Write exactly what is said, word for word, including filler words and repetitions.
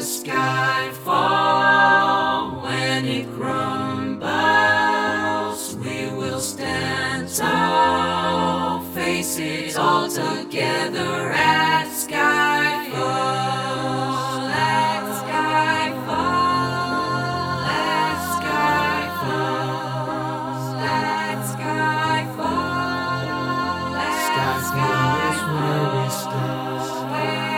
sky fall, when it crumbles, we will stand tall, face it all together at skyfall, at skyfall, at skyfall, at skyfall, at Skyfall is where we start.